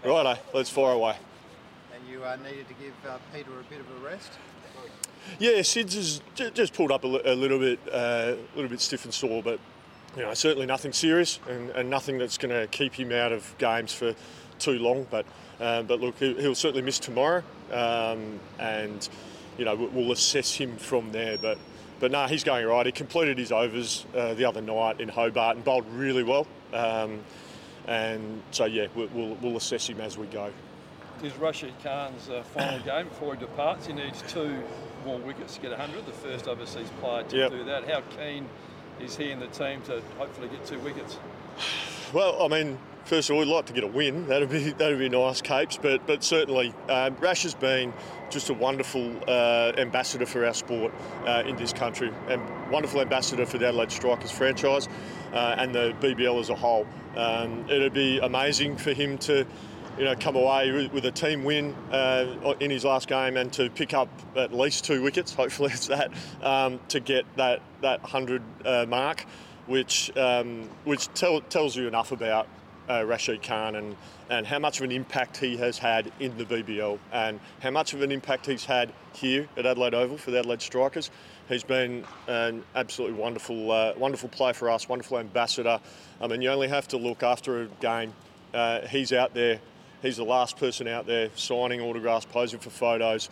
Righto, let's fire away. And you needed to give Peter a bit of a rest? Yeah, Sid's has just pulled up a little bit stiff and sore, but certainly nothing serious and nothing that's going to keep him out of games for too long. But look, he'll certainly miss tomorrow, and we'll assess him from there. But no, he's going all right. He completed his overs the other night in Hobart and bowled really well. And so yeah, we'll assess him as we go. Is Rashid Khan's final game before he departs? He needs 2 more wickets to get 100, the first overseas player to do that. How keen is he and the team to hopefully get 2 wickets? Well, I mean, first of all, we'd like to get a win. That'd be nice, Capes. But certainly, Rash has been just a wonderful ambassador for our sport in this country, and wonderful ambassador for the Adelaide Strikers franchise and the BBL as a whole. It'd be amazing for him to come away with a team win in his last game and to pick up at least 2 wickets. Hopefully it's that, to get that 100 mark, which tells you enough about Rashid Khan and how much of an impact he has had in the BBL and how much of an impact he's had here at Adelaide Oval for the Adelaide Strikers. He's been an absolutely wonderful player for us, wonderful ambassador. I mean, you only have to look after a game. He's out there. He's the last person out there signing autographs, posing for photos.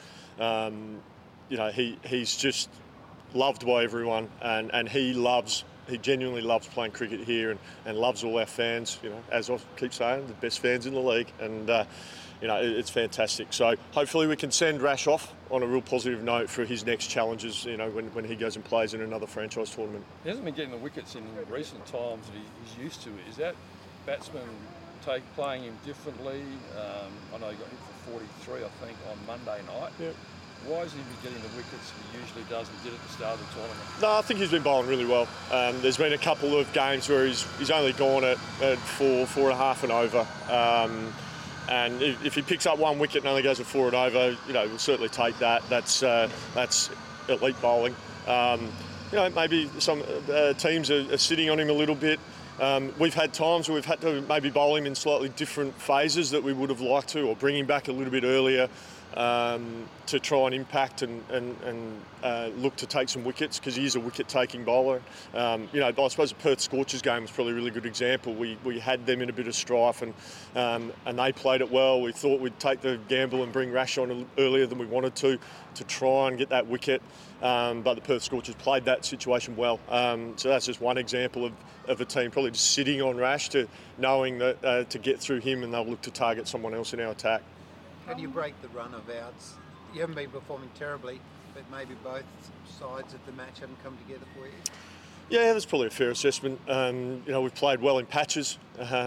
He's just loved by everyone, and he genuinely loves playing cricket here and loves all our fans. As I keep saying, the best fans in the league, and it's fantastic. So hopefully we can send Rash off on a real positive note for his next challenges. When he goes and plays in another franchise tournament. He hasn't been getting the wickets in recent times that he's used to. Is that batsman playing him differently? I know he got hit for 43, I think, on Monday night. Yep. Why isn't he getting the wickets he usually does and did at the start of the tournament? No, I think he's been bowling really well. There's been a couple of games where he's only gone at 4.5 and over. And if he picks up 1 wicket and only goes at 4 and over, we'll certainly take that. That's elite bowling. Maybe some teams are sitting on him a little bit. We've had times where we've had to maybe bowl him in slightly different phases that we would have liked to, or bring him back a little bit earlier to try and impact and look to take some wickets, because he is a wicket-taking bowler. I suppose the Perth Scorchers game was probably a really good example. We had them in a bit of strife and they played it well. We thought we'd take the gamble and bring Rash on earlier than we wanted to try and get that wicket. But the Perth Scorchers played that situation well. So that's just one example of a team probably just sitting on Rash, to knowing that to get through him and they'll look to target someone else in our attack. How do you break the run of outs? You haven't been performing terribly, but maybe both sides of the match haven't come together for you? Yeah, that's probably a fair assessment. We've played well in patches.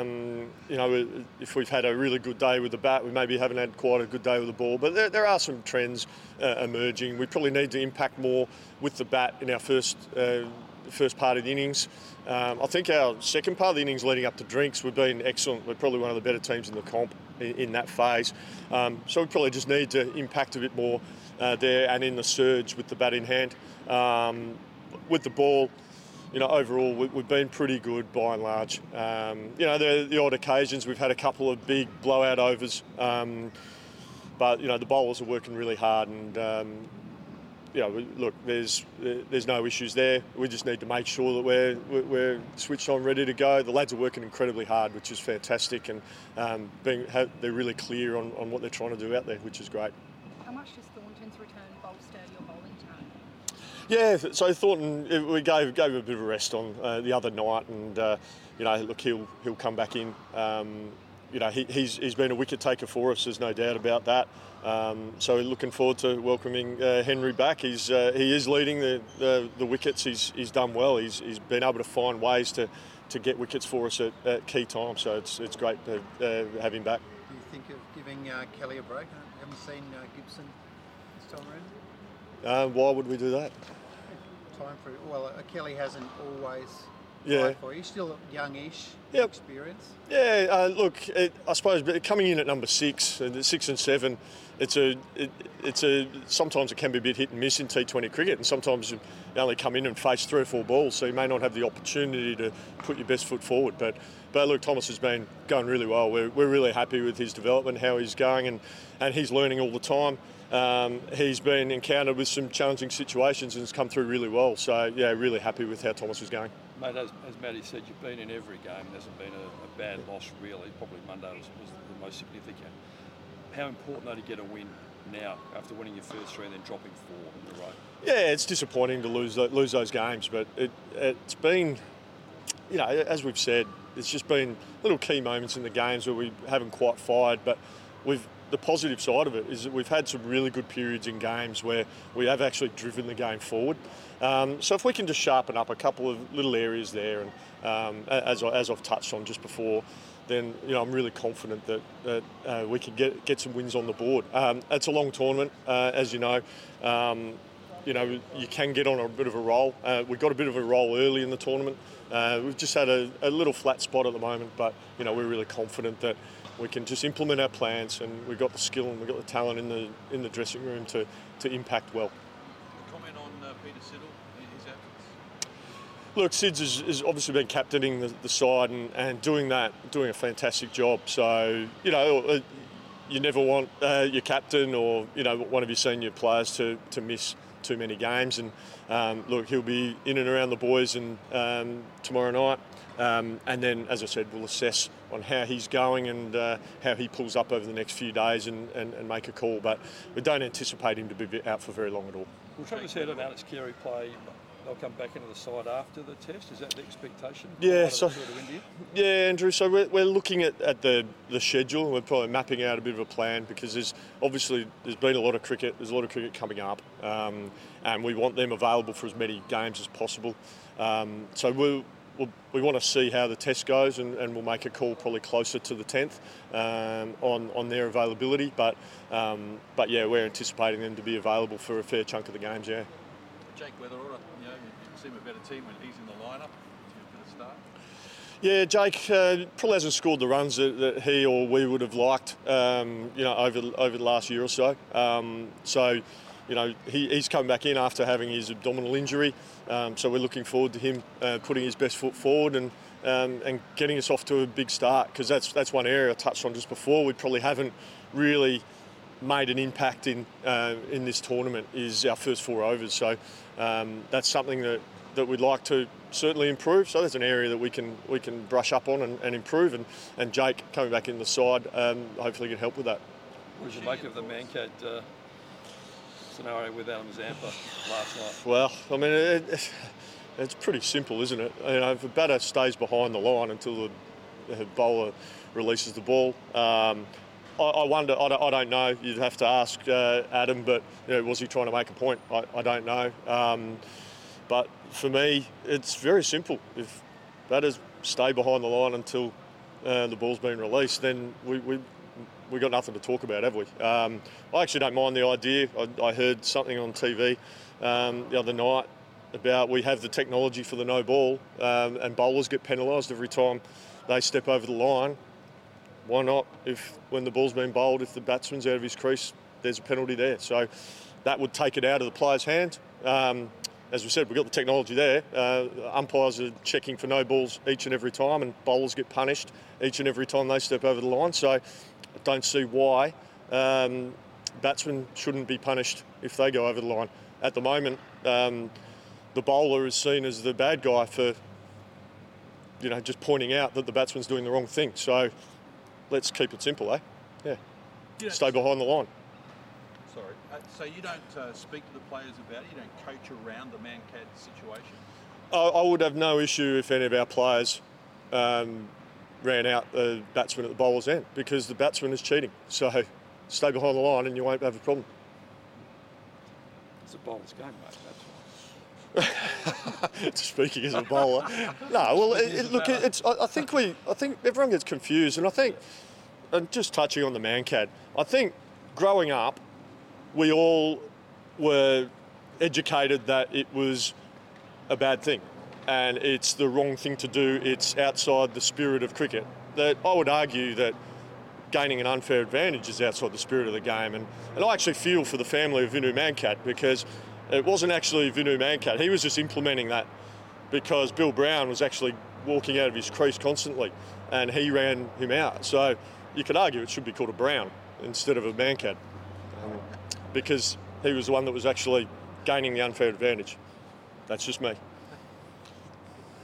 If we've had a really good day with the bat, we maybe haven't had quite a good day with the ball. But there are some trends emerging. We probably need to impact more with the bat in our first part of the innings. I think our second part of the innings leading up to drinks, we've been excellent. We're probably one of the better teams in the comp in that phase. So we probably just need to impact a bit more there and in the surge with the bat in hand. With the ball, overall we've been pretty good by and large. There are the odd occasions we've had a couple of big blowout overs, but the bowlers are working really hard, and look, there's no issues there. We just need to make sure that we're switched on, ready to go. The lads are working incredibly hard, which is fantastic, and they're really clear on what they're trying to do out there, which is great. How much does Thornton's return bolster your bowling time? Yeah, so Thornton, we gave him a bit of a rest on the other night, and look, he'll come back in. He's been a wicket taker for us. There's no doubt about that. So we're looking forward to welcoming Henry back. He is leading the wickets. He's done well. He's been able to find ways to get wickets for us at key times. So it's great to have him back. Do you think of giving Kelly a break? I haven't seen Gibson this time around. Why would we do that? Kelly hasn't always. Yeah. For you, still youngish, yep. Experience. Yeah, I suppose coming in at number 6 and 7, sometimes it can be a bit hit and miss in T20 cricket, and sometimes you only come in and face 3 or 4 balls, so you may not have the opportunity to put your best foot forward. But But look, Thomas has been going really well. We're really happy with his development, how he's going, and he's learning all the time. He's been encountered with some challenging situations and has come through really well. So, yeah, really happy with how Thomas is going. Mate, as Matty said, you've been in every game. There hasn't been a bad loss, really. Probably Monday was the most significant. How important, though, to get a win now after winning your first 3 and then dropping 4 in a row? Yeah, it's disappointing to lose those games, but it's been, as we've said, it's just been little key moments in the games where we haven't quite fired, but the positive side of it is that we've had some really good periods in games where we have actually driven the game forward. So if we can just sharpen up a couple of little areas there, and as I've touched on just before, then I'm really confident that we can get some wins on the board. It's a long tournament, as you know. You can get on a bit of a roll. We got a bit of a roll early in the tournament. We've just had a little flat spot at the moment, but we're really confident that we can just implement our plans, and we've got the skill and we've got the talent in the dressing room to impact well. Comment on Peter Siddle, his absence? Look, Sids has obviously been captaining the side and doing a fantastic job. So, you never want your captain or, one of your senior players to miss too many games. And look, he'll be in and around the boys and tomorrow night. And then, as I said, we'll assess on how he's going and how he pulls up over the next few days and make a call. But we don't anticipate him to be out for very long at all. Well, Travis Head and Alex Carey play. They'll come back into the side after the test. Is that the expectation? Yeah, Andrew. So we're looking at the schedule. We're probably mapping out a bit of a plan because there's been a lot of cricket. There's a lot of cricket coming up, and we want them available for as many games as possible. So we want to see how the test goes, and we'll make a call probably closer to the 10th on their availability. But yeah, we're anticipating them to be available for a fair chunk of the games. Yeah. Jake Weatherwater, you seem a better team when he's in the lineup for the start. Yeah, Jake probably hasn't scored the runs that he or we would have liked, over the last year or so. He's come back in after having his abdominal injury. So we're looking forward to him putting his best foot forward and getting us off to a big start, because that's one area I touched on just before. We probably haven't really made an impact in this tournament is our first 4 overs. So that's something that we'd like to certainly improve. So that's an area that we can brush up on and improve. And Jake coming back in the side hopefully can help with that. What did you make of the Mankad scenario with Adam Zampa last night? Well, I mean, it's pretty simple, isn't it? If a batter stays behind the line until the bowler releases the ball, I wonder. I don't know. You'd have to ask Adam. But was he trying to make a point? I don't know. But for me, it's very simple. If batters stay behind the line until the ball's been released, then we got nothing to talk about, have we? I actually don't mind the idea. I heard something on TV the other night about we have the technology for the no ball, and bowlers get penalised every time they step over the line. Why not? When the ball's been bowled, if the batsman's out of his crease, there's a penalty there. So that would take it out of the player's hand. As we said, we've got the technology there. Umpires are checking for no balls each and every time, and bowlers get punished each and every time they step over the line. So I don't see why batsmen shouldn't be punished if they go over the line. At the moment, the bowler is seen as the bad guy for just pointing out that the batsman's doing the wrong thing. So let's keep it simple, eh? Yeah. Stay behind the line. Sorry. So you don't speak to the players about it? You don't coach around the Mankad situation? I would have no issue if any of our players ran out the batsman at the bowler's end, because the batsman is cheating. So stay behind the line and you won't have a problem. It's a bowler's game, mate. That's right. Speaking as a bowler, no. Well, I think everyone gets confused, and just touching on the Mankad, I think growing up, we all were educated that it was a bad thing, and it's the wrong thing to do. It's outside the spirit of cricket. That I would argue that gaining an unfair advantage is outside the spirit of the game, and I actually feel for the family of Vinu Mankad, because it wasn't actually Vinu Mankad. He was just implementing that because Bill Brown was actually walking out of his crease constantly. and he ran him out. So you could argue it should be called a brown instead of a Mancat, because he was the one that was actually gaining the unfair advantage. That's just me.